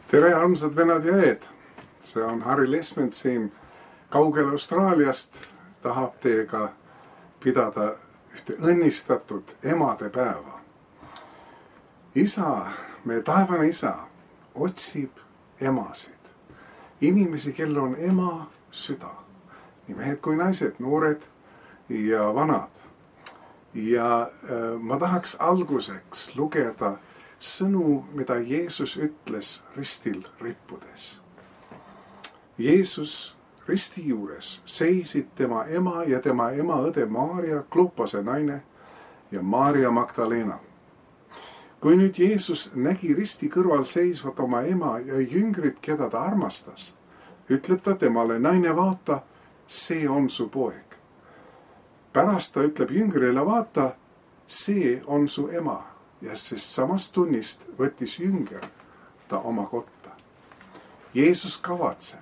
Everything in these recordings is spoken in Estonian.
Tere, armsad venad ja õed! See on Harri Lesment siin kaugel Austraaliast. Tahab teiega pidada ühte õnnistatud emade päeva. Isa, meie taevane isa, otsib emasid. Inimesi, kellel on ema süda. Nii mehed kui naised, noored ja vanad. Ja ma tahaks alguseks lugeda sõnu, mida Jeesus ütles ristil rippudes. Jeesus risti juures seisid tema ema ja tema ema õde Maarja, Klopase naine ja Maarja Magdalena. Kui nüüd Jeesus nägi risti kõrval seisvat oma ema ja jüngrit, keda ta armastas, ütleb ta temale: naine, vaata, see on su poeg. Pärast ta ütleb jüngrile: vaata, see on su ema. Ja sest samast tunnist võttis jünger ta oma kotta. Jeesus kavatseb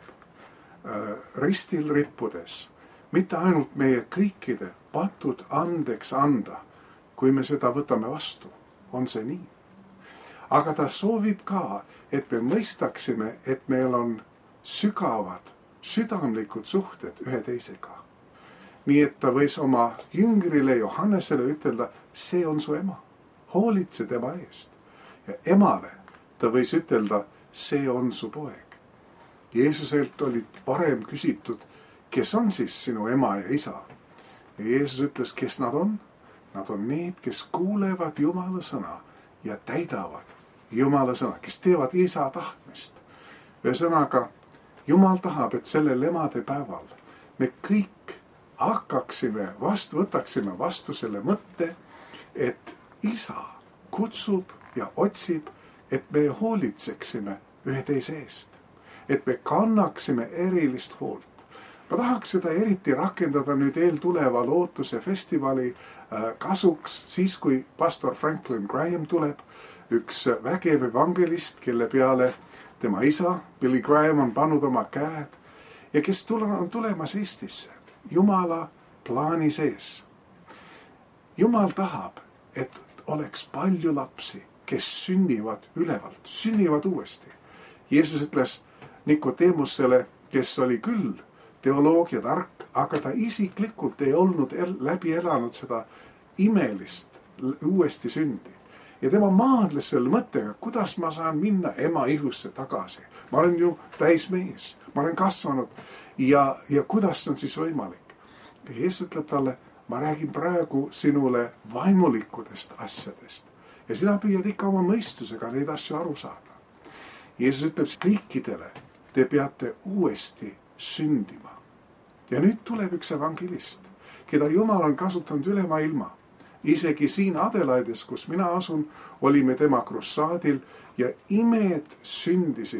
ristil rippudes mitte ainult meie kõikide patud andeks anda, kui me seda võtame vastu, on see nii. Aga ta soovib ka, et me mõistaksime, et meil on sügavad, südamlikud suhted ühe teisega. Nii et ta võis oma jüngrile Johannesele ütelda: see on su ema. Hoolitse tema eest. Ja emale ta võis ütelda: see on su poeg. Jeesuselt olid varem küsitud, kes on siis sinu ema ja isa. Ja Jeesus ütles, kes nad on. Nad on need, kes kuulevad Jumala sõna ja täidavad Jumala sõna, kes teevad isa tahtmist. Ühesõnaga, Jumal tahab, et sellel emade päeval me kõik võtaksime vastu selle mõtte, et isa kutsub ja otsib, et me hoolitseksime ühe teise eest. Et me kannaksime erilist hoolt. Ma tahaks seda eriti rakendada nüüd eeltuleva lootuse festivali kasuks, siis kui pastor Franklin Graham tuleb, üks vägev evangelist, kelle peale tema isa, Billy Graham, on pannud oma käed ja kes on tulemas Eestisse Jumala plaani sees. Jumal tahab, et oleks palju lapsi, kes sünnivad ülevalt, sünnivad uuesti. Jeesus ütles Nikodemusele, kes oli küll teoloogia tark, aga ta isiklikult ei olnud läbi elanud seda imelist uuesti sündi. Ja tema maadles selle mõttega, kuidas ma saan minna ema ihusse tagasi. Ma olen ju täis mees, ma olen kasvanud ja kuidas on siis võimalik. Ja Jeesus ütleb talle: ma räägin praegu sinule vaimulikudest asjadest ja sina püüad ikka oma mõistusega neid asju aru saada. Jeesus ütleb kõikidele: te peate uuesti sündima. Ja nüüd tuleb üks evangelist, keda Jumal on kasutanud üle maailma. Isegi siin Adelaides, kus mina asun, olime tema krussaadil ja imed sündisid.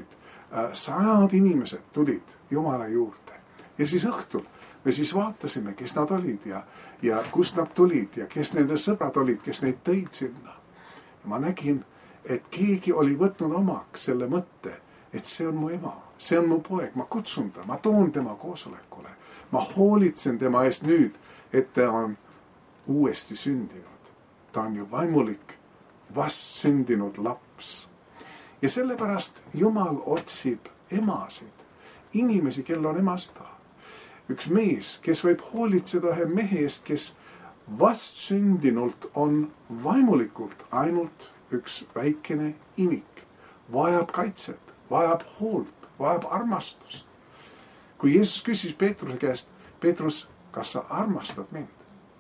100 inimesed tulid Jumala juurde. Ja siis õhtul me siis vaatasime, kes nad olid ja kust nad tulid ja kes nende sõbrad olid, kes neid tõid sinna. Ja ma nägin, et keegi oli võtnud omaks selle mõtte, et see on mu ema, see on mu poeg, ma kutsun ta, ma toon tema koosolekule. Ma hoolitsen tema eest nüüd, et ta on uuesti sündinud. Ta on ju vaimulik, vastsündinud laps. Ja sellepärast Jumal otsib emasid, inimesi, kellel on ema süda. Üks mees, kes võib hoolitseda ühe mehe eest, kes vastsündinult on vaimulikult ainult üks väikene imik. Vajab kaitset, vajab hoolt, vajab armastust. Kui Jeesus küsis Peetruse käest: Peetrus, kas sa armastad mind?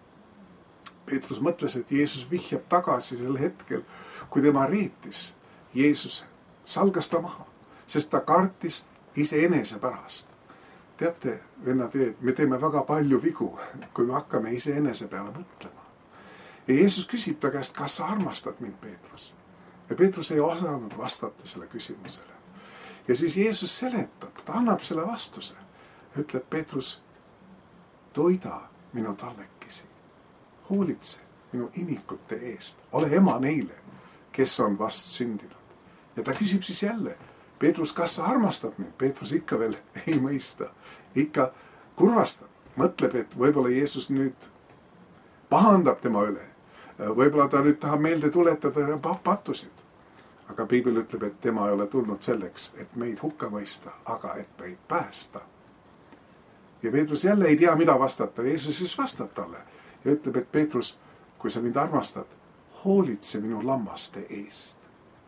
Peetrus mõtles, et Jeesus vihjab tagasi sel hetkel, kui tema reetis. Jeesus salgas ta maha, sest ta kartis iseenese pärast. Teate, vennad, me teeme väga palju vigu, kui me hakkame iseenese peale mõtlema. Ja Jeesus küsib ta käest: kas sa armastad mind, Peetrus? Ja Peetrus ei osanud vastata selle küsimusele. Ja siis Jeesus seletab, ta annab selle vastuse. Ütleb: Peetrus, toida minu tallekesi, hoolitse minu imikute eest, ole ema neile, kes on vast sündinud. Ja ta küsib siis jälle: Peetrus, kas sa armastad mind? Peetrus ikka veel ei mõista, ikka kurvastab, mõtleb, et võib-olla Jeesus nüüd pahandab tema üle. Võib-olla ta nüüd tahab meelde tuletada patusid. Aga aga Piibel ütleb, et tema ei ole tulnud selleks, et meid hukka mõista, aga et meid päästa. Ja Peetrus jälle ei tea, mida vastata. Jeesus siis vastab talle ja ütleb, et Peetrus, kui sa mind armastad, hoolitse minu lammaste eest.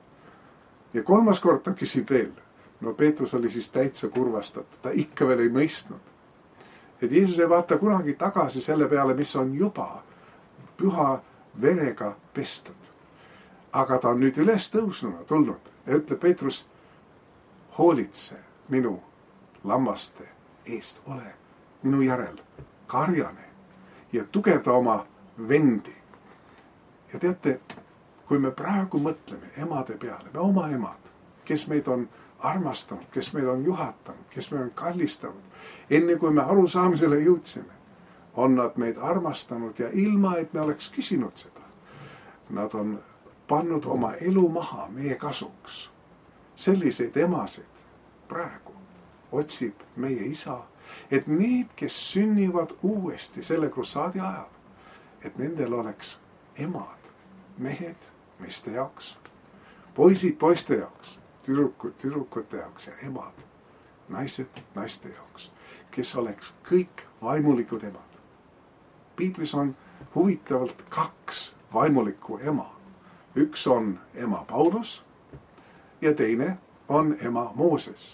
Ja kolmas kord ta küsib veel. No Peetrus oli siis täitsa kurvastatud, ta ikka veel ei mõistnud. Et Jeesus ei vaata kunagi tagasi selle peale, mis on juba püha verega pestud. Aga ta on nüüd üles tõusnuna tulnud ja ütleb Peetrus, hoolitse minu lammaste eest, ole minu järel, karjane ja tugevda oma vendi. Ja teate, kui me praegu mõtleme emade peale, me oma emad, kes meid on armastanud, kes meid on juhatanud, kes meid on kallistanud, enne kui me arusaamisele jõudsime, on nad meid armastanud ja ilma, et me oleks küsinud seda. Nad on pannud oma elu maha meie kasuks. Selliseid emasid praegu otsib meie isa, et need, kes sünnivad uuesti selle krussaadi ajal, et nendel oleks emad, mehed meeste jaoks, poisid poiste jaoks, tüdrukute jaoks ja emad, naised naiste jaoks, kes oleks kõik vaimulikud emad. Piiblis on huvitavalt 2 vaimulikku ema. Üks on ema Paulus ja teine on ema Mooses.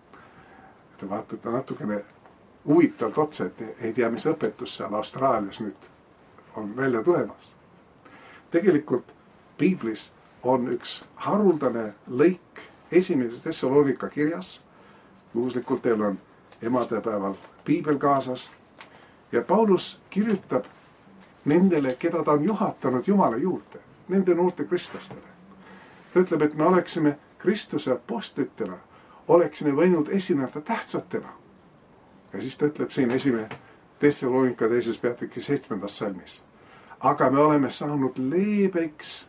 Te vaatate natukene huvitavalt otsa, et ei tea, mis õpetus seal Austraalias nüüd on välja tulemas. Tegelikult Piiblis on üks haruldane lõik 1. Thessalonika kirjas. Juhuslikult teil on emadepäeval Piibel kaasas. Ja Paulus kirjutab nendele, keda ta on juhatanud Jumala juurde, nende noorte kristlastele. Ta ütleb, et me oleksime Kristuse apostlitena, oleksime võinud esineda tähtsatena. Ja siis ta ütleb siin 1. Thessalonika 2. peatüki 7. salmis. Aga me oleme saanud leebeks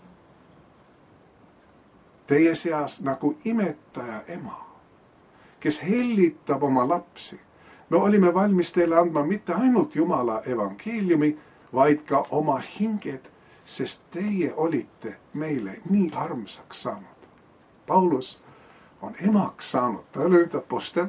teie seas nagu imetaja ema, kes hellitab oma lapsi. Me olime valmis teile andma mitte ainult Jumala evangeeliumi, vaid ka oma hinged, sest teie olite meile nii armsaks saanud. Paulus on emaks saanud, ta ei ole nüüd apostel,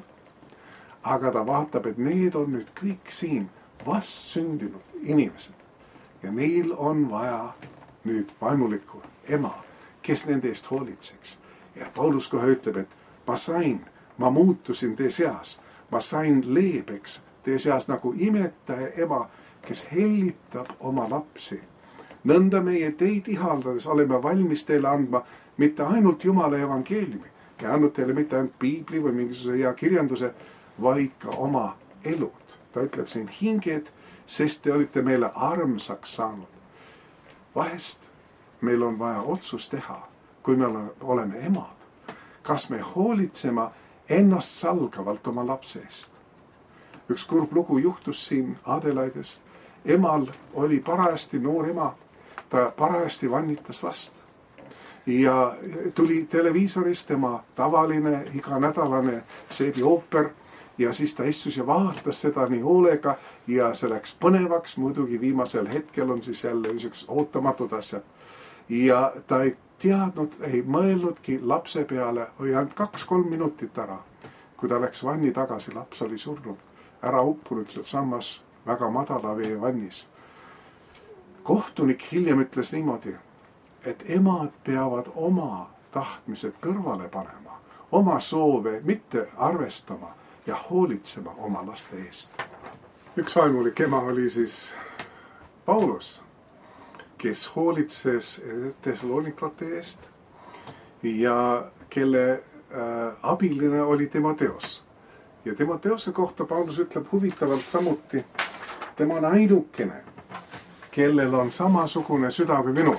aga ta vaatab, et need on nüüd kõik siin vastsündinud inimesed. Ja neil on vaja nüüd vaimulikku ema, kes nende eest hoolitseks. Ja Paulus kohe ütleb, et ma muutusin teie seas, ma sain leebeks teie seas nagu imetaja ema, kes hellitab oma lapsi. Nõnda meie teid ihaldades oleme valmis teile andma mitte ainult Jumala evangeeliumi ja andnud teile mitte ainult Piibli või mingisuguse hea kirjanduse, vaid ka oma elud. Ta ütleb siin hinged, sest te olite meile armsaks saanud. Vahest meil on vaja otsus teha, kui me oleme emad. Kas me hoolitsema ennast salgavalt oma lapse eest? Üks kurb lugu juhtus siin Adelaides. Emal oli parajasti noor ema, ta parajasti vannitas last. Ja tuli televiisoris tema tavaline iganädalane seebiooper ja siis ta istus ja vaatas seda nii hoolega ja see läks põnevaks, muidugi viimasel hetkel on siis jälle niisugused ootamatud asjad. Ja ta ei teadnud, ei mõelnudki lapse peale, oli ainult 2-3 minutit ära. Kui ta läks vanni tagasi, laps oli surnud, ära uppunud seal sammas väga madala vee vannis. Kohtunik hiljem ütles niimoodi, et emad peavad oma tahtmised kõrvale panema, oma soove mitte arvestama ja hoolitsema oma laste eest. Üks vaimulik ema oli siis Paulus, kes hoolitses Thessaloniklate eest ja kelle abiline oli Timoteos. Ja Timoteose kohta Paulus ütleb huvitavalt samuti, tema on ainukene, kellel on samasugune süda kui minul.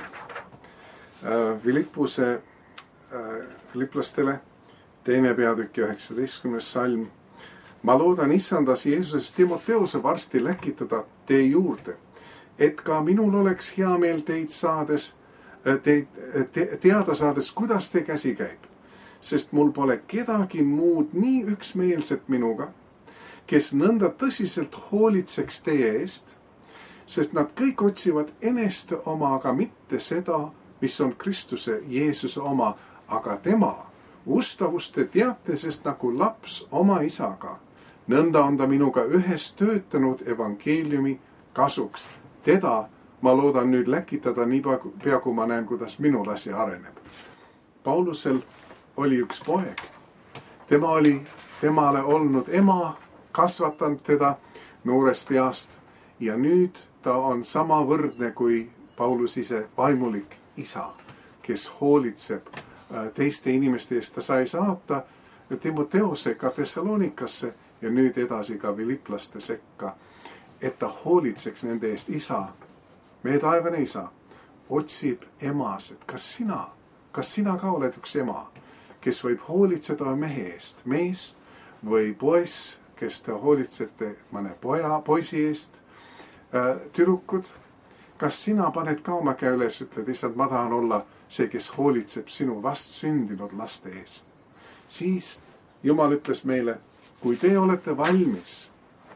Filiplastele 2. peatükki 19. salm. Ma loodan issandas Jeesuses Timoteose varsti läkitada teie juurde, et ka minul oleks hea meel teid saades, teada saades, kuidas te käsi käib. Sest mul pole kedagi muud nii üksmeelset minuga, kes nõnda tõsiselt hoolitseks teie eest, sest nad kõik otsivad eneste oma, aga mitte seda, mis on Kristuse Jeesuse oma, aga tema ustavust te teate, sest nagu laps oma isaga, nõnda on ta minuga ühes töötanud evangeeliumi kasuks. Teda ma loodan nüüd läkitada nii pea, kui ma näen, kuidas minu lasi areneb. Paulusel oli üks poeg. Tema oli temale olnud ema, kasvatanud teda noorest east ja nüüd ta on sama võrdne kui Paulus ise, vaimulik isa, kes hoolitseb teiste inimeste eest. Ta sai saata Timoteose ka Thessalonikasse ja nüüd edasi ka Filiplaste sekka, et ta hoolitseks nende eest. Isa, meie taevane isa, otsib emasid. Kas sina ka oled üks ema, kes võib hoolitseda mehe eest? Mees või poiss, kes te hoolitsete mõne poisi eest? Tüdrukud, kas sina paned ka oma käe üles, ütled, issand, ma tahan olla see, kes hoolitseb sinu vastsündinud laste eest? Siis Jumal ütles meile, kui te olete valmis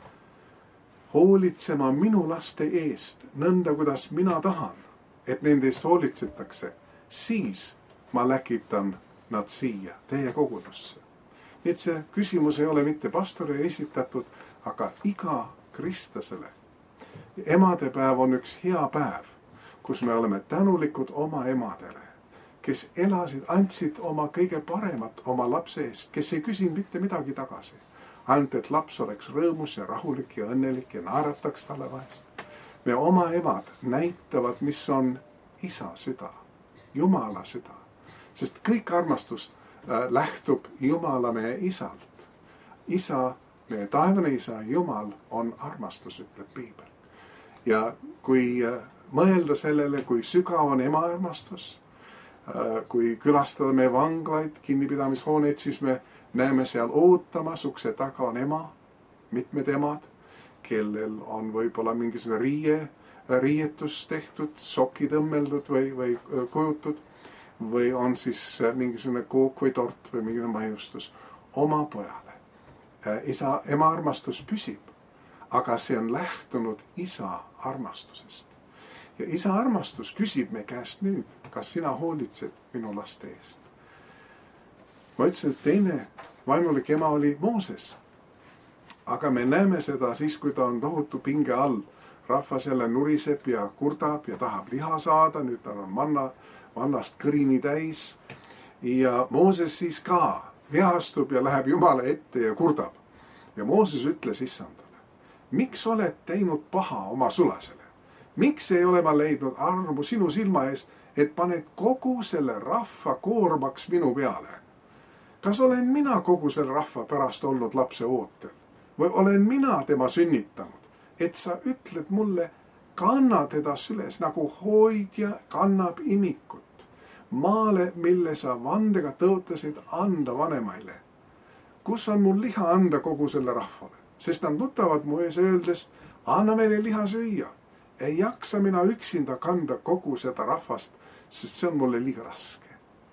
hoolitsema minu laste eest, nõnda kuidas mina tahan, et nende eest hoolitsetakse, siis ma läkitan nad siia, teie kogudusse. Nii et see küsimus ei ole mitte pastorile esitatud, aga iga kristlasele. Emadepäev on üks hea päev, kus me oleme tänulikud oma emadele, kes elasid, andsid oma kõige paremat oma lapse eest, kes ei küsinud mitte midagi tagasi. Ainult, et laps oleks rõõmus ja rahulik ja õnnelik ja naerataks talle vahest. Me oma emad näitavad, mis on isa süda, Jumala süda. Sest kõik armastus lähtub Jumala meie isalt. Isa, meie taevane isa, Jumal on armastus, ütleb Piibel. Ja kui mõelda sellele, kui sügav on ema armastus, kui külastada meie vanglaid, kinnipidamishooneid, siis me näeme seal ootamas, ukse taga on ema, mitmed emad, kellel on võib-olla mingisugune riietus tehtud, sokid õmmeldud või kujutud, või on siis mingisugune kook või tort või mingisugune maiustus oma pojale. Ema armastus püsib, aga see on lähtunud isa armastusest. Ja isa armastus küsib me käest nüüd, kas sina hoolitsed minu laste eest. Ma ütlesin, et teine vaimulik ema oli Mooses. Aga me näeme seda siis, kui ta on tohutu pinge all. Rahvas jälle nuriseb ja kurdab ja tahab liha saada. Nüüd ta on mannast kõrini täis. Ja Mooses siis ka vihastub ja läheb Jumala ette ja kurdab. Ja Mooses ütles issandale, miks oled teinud paha oma sulasele? Miks ei ole ma leidnud armu sinu silma ees, et paned kogu selle rahva koormaks minu peale? Kas olen mina kogu selle rahva pärast olnud lapse ootel? Või olen mina tema sünnitanud, et sa ütled mulle, kanna teda süles nagu hoidja kannab imikut, maale, mille sa vandega tõotasid anda vanemaile? Kus on mul liha anda kogu selle rahvale? Sest nad nutavad mu ees öeldes, anna meile liha süüa. Ei jaksa mina üksinda kanda kogu seda rahvast, sest see on mulle liiga raske.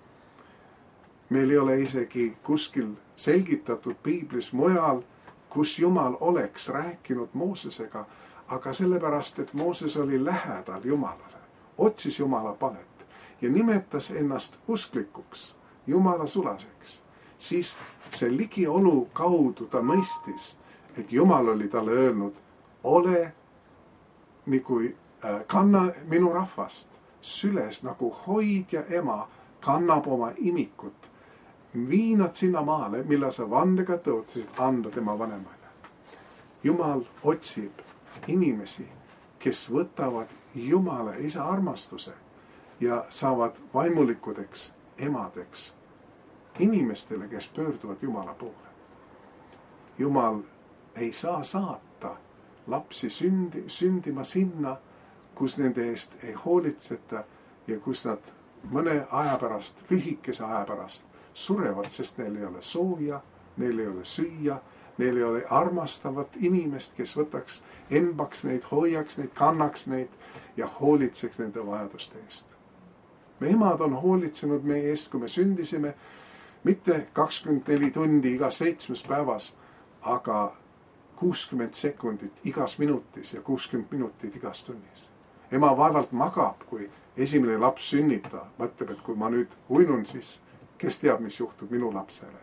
Meil ei ole isegi kuskil selgitatud Piiblis mujal, kus Jumal oleks rääkinud Moosesega, aga sellepärast, et Mooses oli lähedal Jumalale, otsis Jumala palet ja nimetas ennast usklikuks, Jumala sulaseks. Siis see ligiolu kaudu ta mõistis, et Jumal oli talle öelnud, ole nagu kanna minu rahvast süles nagu hoidja ema kannab oma imikut. Vii nad sinna maale, mille sa vandega tõotasid anda tema vanemaile. Jumal otsib inimesi, kes võtavad Jumala isa armastuse ja saavad vaimulikudeks emadeks inimestele, kes pöörduvad Jumala poole. Jumal ei saa saata lapsi sündima sinna, kus nende eest ei hoolitseta ja kus nad mõne aja pärast, lühikese aja pärast surevad, sest neil ei ole sooja, neil ei ole süüa, neil ei ole armastavat inimest, kes võtaks embaks neid, hoiaks neid, kannaks neid ja hoolitseks nende vajaduste eest. Me emad on hoolitsenud meie eest, kui me sündisime, mitte 24 tundi igas 7 päevas, aga 60 sekundit igas minutis ja 60 minutit igas tunnis. ema vaevalt magab, kui esimene laps sünnib, ta mõtleb, et kui ma nüüd uinun, siis kes teab, mis juhtub minu lapsele.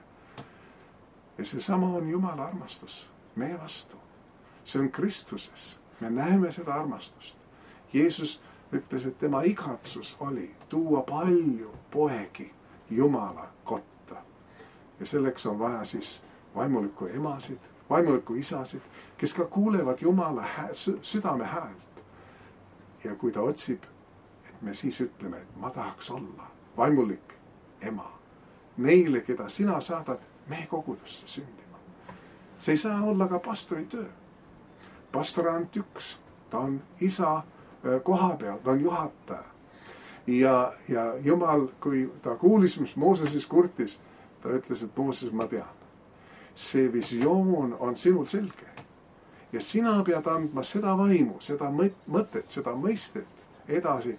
Ja seesama on Jumala armastus meie vastu. See on Kristuses. Me näeme seda armastust. Jeesus ütles, et tema igatsus oli tuua palju poegi Jumala kotta. Ja selleks on vaja siis vaimulikku emasid, vaimulikku isasid, kes ka kuulevad Jumala südame häält. Ja kui ta otsib, et me siis ütleme, et ma tahaks olla vaimulik ema neile, keda sina saadad meie kogudusse sündima. See ei saa olla ka pastori töö. Pastor on ainult üks. Ta on isa koha peal, ta on juhataja. Ja Jumal, kui ta kuulis, mis Mooseses kurtis, ta ütles, et Mooses, ma tean. See visioon on sinul selge. Ja sina pead andma seda vaimu, seda mõtet, seda mõistet edasi.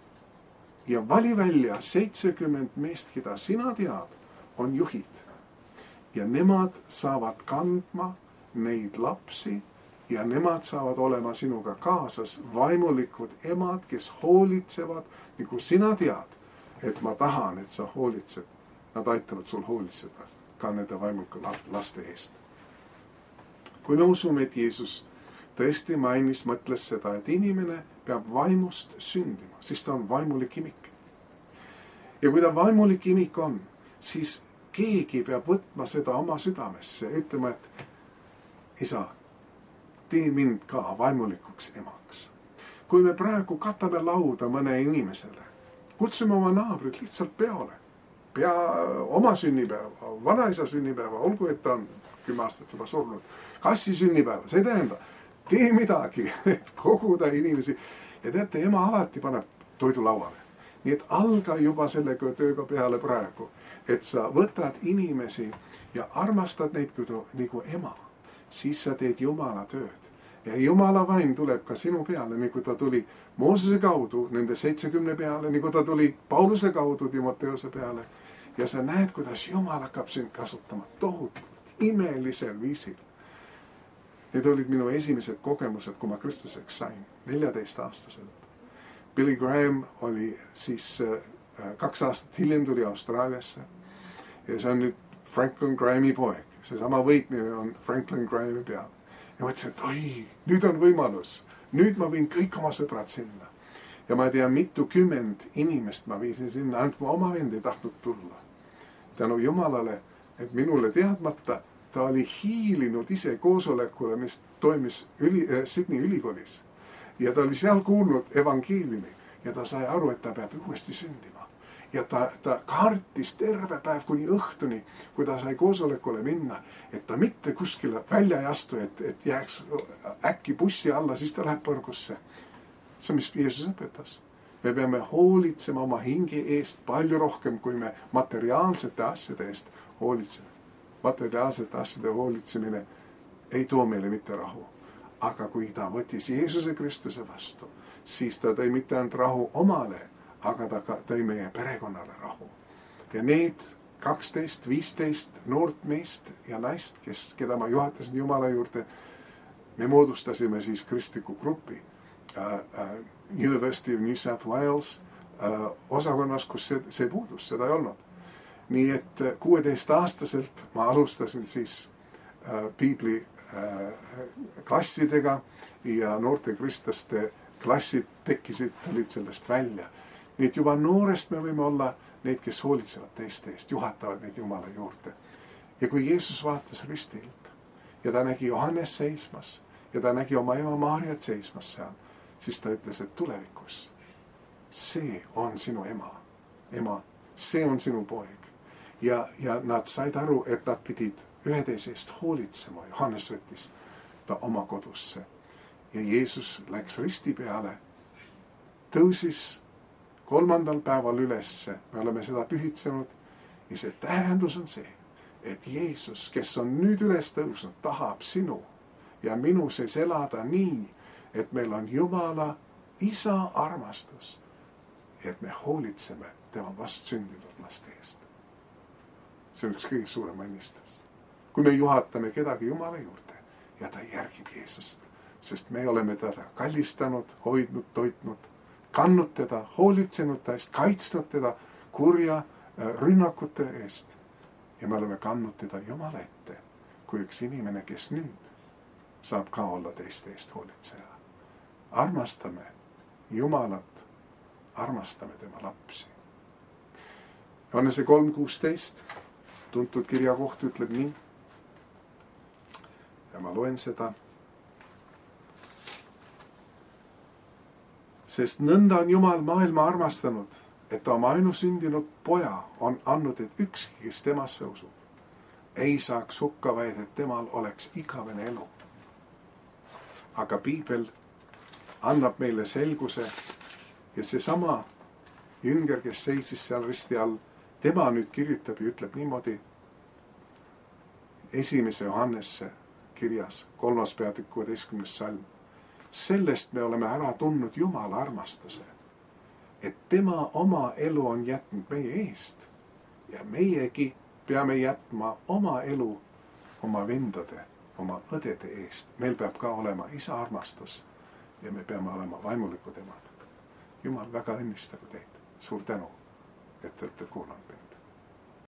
Ja vali välja 70 meest, keda sina tead, on juhid. Ja nemad saavad kandma neid lapsi ja nemad saavad olema sinuga kaasas vaimulikud emad, kes hoolitsevad, nagu sina tead, et ma tahan, et sa hoolitsed. Nad aitavad sul hoolitseda ka nende vaimulike laste eest. Kui me usume, et Jeesus tõesti mõtles seda, et inimene peab vaimust sündima, siis ta on vaimulik imik. Ja kui ta vaimulik imik on, siis keegi peab võtma seda oma südamesse ja ütlema, et isa, tee mind ka vaimulikuks emaks. Kui me praegu katame lauda mõne inimesele, kutsume oma naabrid lihtsalt peole. Pea oma sünnipäeva, vanaisa sünnipäeva, olgu, et ta on 10 aastat juba surnud, kassi sünnipäeva, see tähendab, tee midagi, et koguda inimesi. Ja teate, ema alati paneb toidu lauale. Nii et alga juba selle tööga peale praegu, et sa võtad inimesi ja armastad neid nagu ema. Siis sa teed Jumala tööd. Ja Jumala vaim tuleb ka sinu peale, nagu ta tuli Moosese kaudu, nende 70 peale, nagu ta tuli Pauluse kaudu Timoteuse peale. Ja sa näed, kuidas Jumal hakkab sind kasutama tohutult imelisel viisil. Need olid minu esimesed kogemused, kui ma kristlaseks sain, 14-aastaselt. Billy Graham oli siis 2 aastat hiljem tuli Austraaliasse. Ja see on nüüd Franklin Grahami poeg. Seesama võitmine on Franklin Grahami peal. Ja mõtlesin, et oi, nüüd on võimalus. Nüüd ma viin kõik oma sõbrad sinna. Ja ma ei tea, mitukümmend inimest ma viisin sinna, ainult mu oma vend ei tahtnud tulla. Tänu Jumalale, et minule teadmata, ta oli hiilinud ise koosolekule, mis toimis Sydney ülikoolis. Ja ta oli seal kuulnud evangeeliumi ja ta sai aru, et ta peab uuesti sündima. Ja ta kartis terve päev kuni õhtuni, kui ta sai koosolekule minna, et ta mitte kuskile välja ei astu, et jääks äkki bussi alla, siis ta läheb põrgusse. See on, mis Jeesus õpetas. Me peame hoolitsema oma hinge eest palju rohkem, kui me materiaalsete asjade eest hoolitseme. Materiaalsete asjade hoolitsemine ei too meile mitte rahu. Aga kui ta võttis Jeesuse Kristuse vastu, siis ta tõi mitte ainult rahu omale, aga ta tõi meie perekonnale rahu. Ja need 12, 15 noort meest ja naist, keda ma juhatasin Jumala juurde, me moodustasime siis kristliku grupi University of New South Wales osakonnas, kus see puudus, seda ei olnud. Nii et 16-aastaselt ma alustasin siis piibli klassidega ja noorte kristlaste klassid tekkisid, tulid sellest välja. Nii et juba noorest me võime olla need, kes hoolitsevad teiste eest, juhatavad neid Jumala juurde. Ja kui Jeesus vaatas ristilt ja ta nägi Johannes seismas ja ta nägi oma ema Maarjat seismas seal, siis ta ütles, et tulevikus see on sinu ema, see on sinu poeg. Ja nad said aru, et nad pidid üheteisest hoolitsema. Johannes võttis ta oma kodusse. Ja Jeesus läks risti peale, tõusis 3. päeval ülesse. Me oleme seda pühitsenud. Ja see tähendus on see, et Jeesus, kes on nüüd üles tõusnud, tahab sinu ja minu sees elada nii, et meil on Jumala isa armastus. Et me hoolitseme tema vastsündinud laste eest. See on üks kõige suurem õnnistus. Kui me juhatame kedagi Jumala juurde ja ta järgib Jeesust, sest me oleme teda kallistanud, hoidnud, toitnud, kandnud teda, hoolitsenud ta eest, kaitsnud teda kurja rünnakute eest. Ja me oleme kandnud teda Jumala ette kui üks inimene, kes nüüd saab ka olla teiste eest hoolitseja. Armastame Jumalat, armastame tema lapsi. Johannese 3:16, tuntud kirjakoht ütleb nii. Ja ma loen seda. Sest nõnda on Jumal maailma armastanud, et ta oma ainusündinud poja on andnud, et ükski, kes temasse usub, ei saaks hukka, vaid et temal oleks igavene elu. Aga piibel annab meile selguse ja seesama jünger, kes seisis seal risti all, tema nüüd kirjutab ja ütleb niimoodi 1. Johannesse kirjas, 3. peatükk 16. salm. Sellest me oleme ära tundnud Jumala armastuse, et tema oma elu on jätnud meie eest ja meiegi peame jätma oma elu oma vendade, oma õdede eest. Meil peab ka olema isa armastus ja me peame olema vaimulikud emad. Jumal väga õnnistagu teid. Suur tänu, et te olete kuulanud mind.